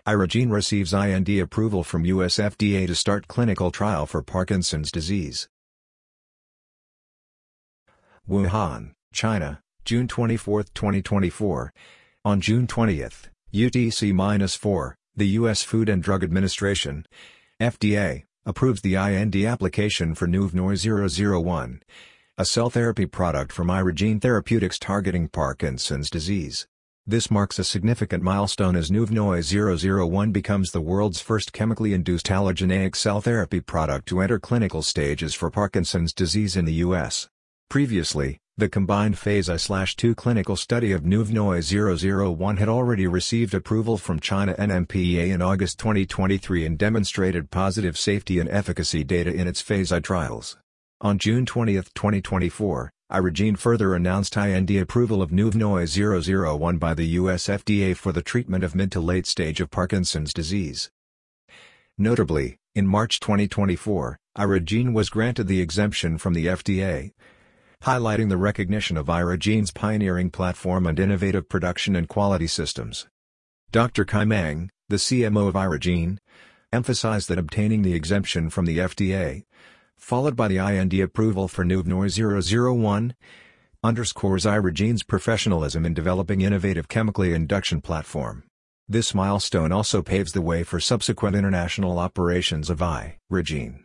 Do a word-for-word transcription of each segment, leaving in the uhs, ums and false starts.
Irogene receives I N D approval from U S F D A to start clinical trial for Parkinson's disease. Wuhan, China, June twenty-fourth, twenty twenty-four. On June twentieth, U T C four, the U S Food and Drug Administration, F D A, approves the I N D application for Nuvnoi zero zero one, a cell therapy product from Irogene Therapeutics targeting Parkinson's disease. This marks a significant milestone as Nuvnoi zero zero one becomes the world's first chemically induced allogeneic cell therapy product to enter clinical stages for Parkinson's disease in the U S. Previously, the combined phase I two clinical study of Nuvnoi zero zero one had already received approval from China N M P A in August twenty twenty-three and demonstrated positive safety and efficacy data in its phase I trials. On June twentieth, twenty twenty-four, Irogene further announced I N D approval of Nuvnoi zero zero one by the U S F D A for the treatment of mid to late stage of Parkinson's disease. Notably, in March twenty twenty-four, Irogene was granted the exemption from the F D A, highlighting the recognition of Irogene's pioneering platform and innovative production and quality systems. Doctor Kai Meng, the C M O of Irogene, emphasized that obtaining the exemption from the F D A, followed by the I N D approval for Nuvnoi zero zero one, underscores Irogene's professionalism in developing innovative chemically induction platform. This milestone also paves the way for subsequent international operations of Irogene.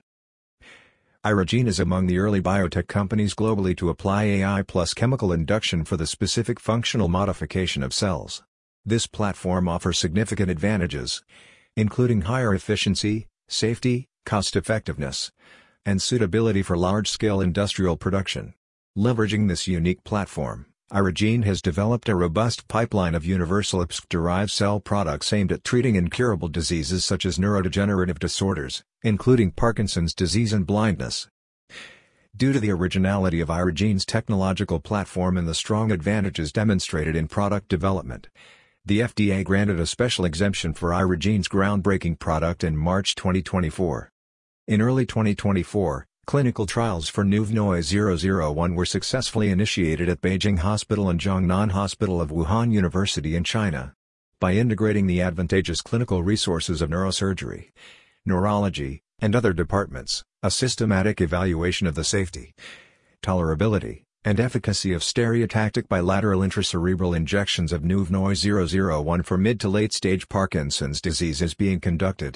Irogene is among the early biotech companies globally to apply A I plus chemical induction for the specific functional modification of cells. This platform offers significant advantages, including higher efficiency, safety, cost-effectiveness, and suitability for large-scale industrial production. Leveraging this unique platform, Irogene has developed a robust pipeline of universal I P S C-derived cell products aimed at treating incurable diseases such as neurodegenerative disorders, including Parkinson's disease and blindness. Due to the originality of Irogene's technological platform and the strong advantages demonstrated in product development, the F D A granted a special exemption for Irogene's groundbreaking product in March twenty twenty-four. In early twenty twenty-four, clinical trials for Nuvnoi zero zero one were successfully initiated at Beijing Hospital and Jiangnan Hospital of Wuhan University in China. By integrating the advantageous clinical resources of neurosurgery, neurology, and other departments, a systematic evaluation of the safety, tolerability, and efficacy of stereotactic bilateral intracerebral injections of Nuvnoi zero zero one for mid to late stage Parkinson's disease is being conducted.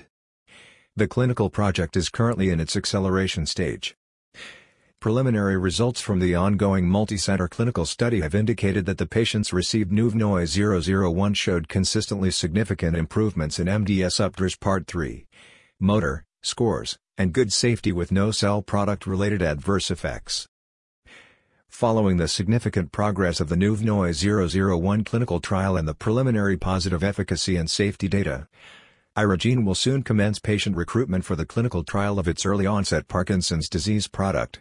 The clinical project is currently in its acceleration stage. Preliminary results from the ongoing multi-center clinical study have indicated that the patients received Nuvnoi zero zero one showed consistently significant improvements in M D S-UPDRS Part three, motor, scores, and good safety with no cell product-related adverse effects. Following the significant progress of the Nuvnoi zero zero one clinical trial and the preliminary positive efficacy and safety data, Irogene will soon commence patient recruitment for the clinical trial of its early-onset Parkinson's disease product,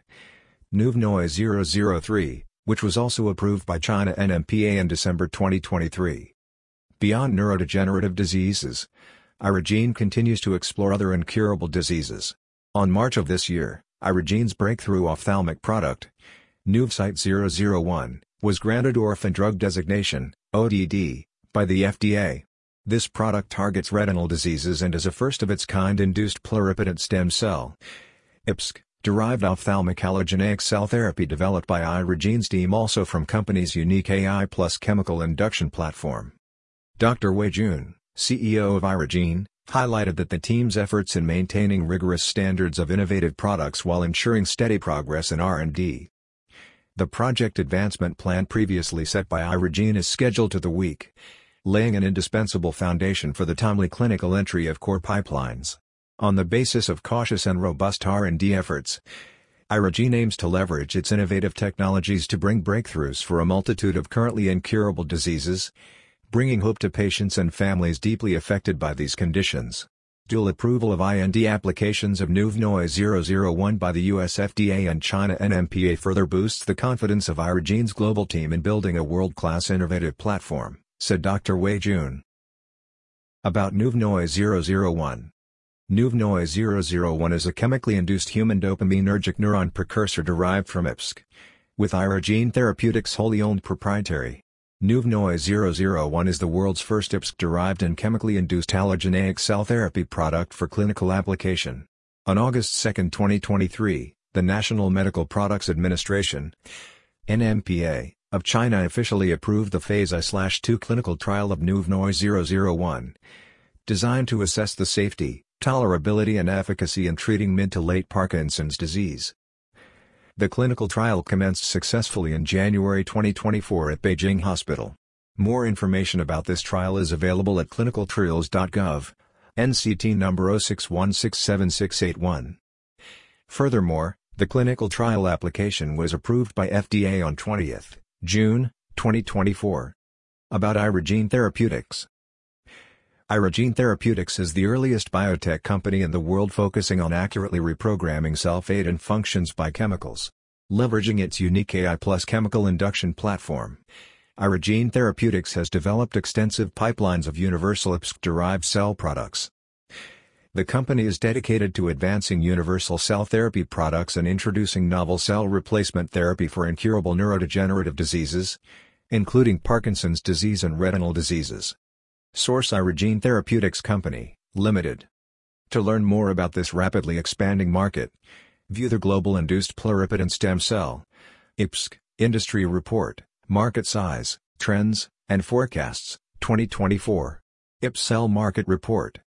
Nuvnoi zero zero three, which was also approved by China N M P A in December twenty twenty-three. Beyond neurodegenerative diseases, Irogene continues to explore other incurable diseases. On March of this year, Irogene's breakthrough ophthalmic product, Nuvsight zero zero one, was granted Orphan Drug Designation, O D D, by the F D A. This product targets retinal diseases and is a first-of-its-kind induced pluripotent stem cell I P S C-derived ophthalmic allogeneic cell therapy developed by Irogene's team, also from company's unique A I plus chemical induction platform. Doctor Wei Jun, C E O of Irogene, highlighted that the team's efforts in maintaining rigorous standards of innovative products while ensuring steady progress in R and D. The project advancement plan previously set by Irogene is scheduled to the week, laying an indispensable foundation for the timely clinical entry of core pipelines. On the basis of cautious and robust R and D efforts, Irogene aims to leverage its innovative technologies to bring breakthroughs for a multitude of currently incurable diseases, bringing hope to patients and families deeply affected by these conditions. Dual approval of I N D applications of Nuvnoi zero zero one by the U S F D A and China N M P A further boosts the confidence of Irogene's global team in building a world-class innovative platform, said Doctor Wei Jun. About Nuvnoi zero zero one. Nuvnoi zero zero one is a chemically induced human dopaminergic neuron precursor derived from I P S C, with Irogene Therapeutics' wholly owned proprietary Nuvnoi zero zero one is the world's first I P S C-derived and chemically induced allogeneic cell therapy product for clinical application. On August second twenty twenty-three, the National Medical Products Administration (N M P A) of China officially approved the Phase I two clinical trial of Nuvnoi zero zero one, designed to assess the safety, tolerability and efficacy in treating mid to late Parkinson's disease. The clinical trial commenced successfully in January twenty twenty-four at Beijing Hospital. More information about this trial is available at clinical trials dot gov, N C T number zero six one six seven six eight one. Furthermore, the clinical trial application was approved by F D A on twentieth June twenty twenty-four. About Irogene Therapeutics. Irogene Therapeutics is the earliest biotech company in the world focusing on accurately reprogramming cell fate and functions by chemicals. Leveraging its unique A I plus chemical induction platform, Irogene Therapeutics has developed extensive pipelines of universal I P S C-derived cell products. The company is dedicated to advancing universal cell therapy products and introducing novel cell replacement therapy for incurable neurodegenerative diseases, including Parkinson's disease and retinal diseases. Source: Irogene Therapeutics Company, Limited. To learn more about this rapidly expanding market, view the Global Induced Pluripotent Stem Cell I P S C Industry Report, Market Size, Trends, and Forecasts, twenty twenty-four. I P S C Cell Market Report.